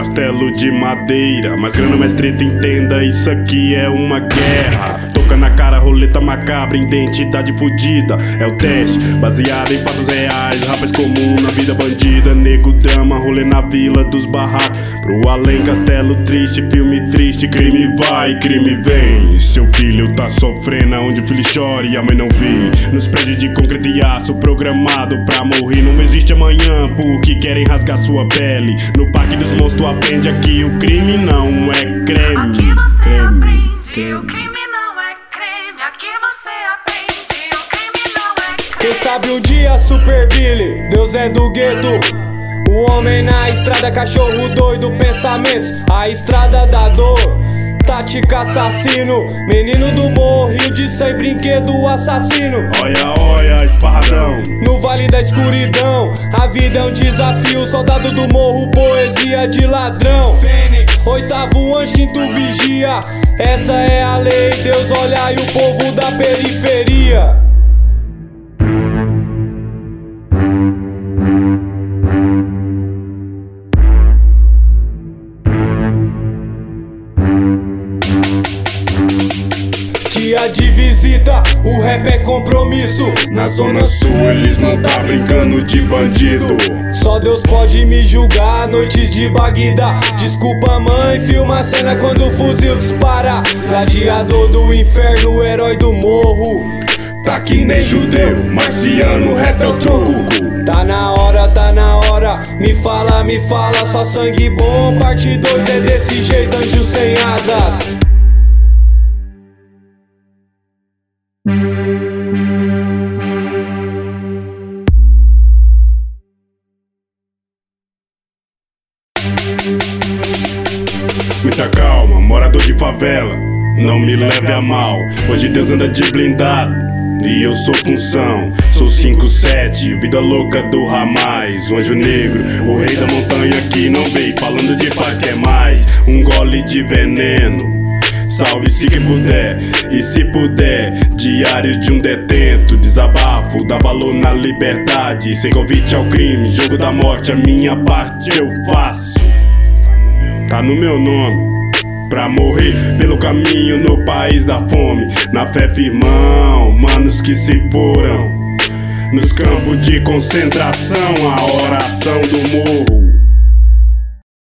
castelo de madeira. Mais grana, mais treta, entenda, isso aqui é uma guerra. Toca na cara, roleta macabra, identidade fudida. É o teste, baseado em fatos reais. Rapaz comum na vida bandida. Nego drama, rolê na vila dos barracos. Pro além, castelo triste, filme triste. Crime vai, crime vem. Seu filho tá sofrendo onde o filho chora e a mãe não vê. Nos prédios de concreto e aço, programado pra morrer. Não existe amanhã porque querem rasgar sua pele. No parque dos monstros aprende aqui, o crime não é creme. Aqui você aprende, o crime não é creme. Aqui você aprende, o crime não é creme. Quem sabe um dia Super Billy, Deus é do gueto. O homem na estrada, cachorro doido, pensamentos, a estrada da dor. Tática assassino, menino do morro, rio de sem brinquedo assassino. Olha, olha, esparradão. No vale da escuridão, a vida é um desafio. Soldado do morro, poesia de ladrão. Fênix, oitavo anjo, quinto vigia. Essa é a lei, Deus olha e o povo da periferia. Dia de visita, o rap é compromisso. Na zona sul eles não tá brincando de bandido. Só Deus pode me julgar, noites de Bagdá. Desculpa mãe, filma a cena quando o fuzil dispara. Gladiador do inferno, herói do morro. Tá que nem judeu, marciano, rap é o troco. Tá na hora, me fala, só sangue bom. Parte 2 é desse jeito, anjo sem asas. Muita calma, morador de favela, não me leve a mal. Hoje Deus anda de blindado e eu sou função. Sou 5-7, vida louca do Ramais. O anjo negro, o rei da montanha que não veio falando de paz, quer mais um gole de veneno. Salve-se quem puder, e se puder, diário de um detento. Desabafo, dá valor na liberdade. Sem convite ao crime, jogo da morte, a minha parte eu faço. Tá no meu nome, pra morrer pelo caminho no país da fome. Na fé firmão, manos que se foram nos campos de concentração. A oração do morro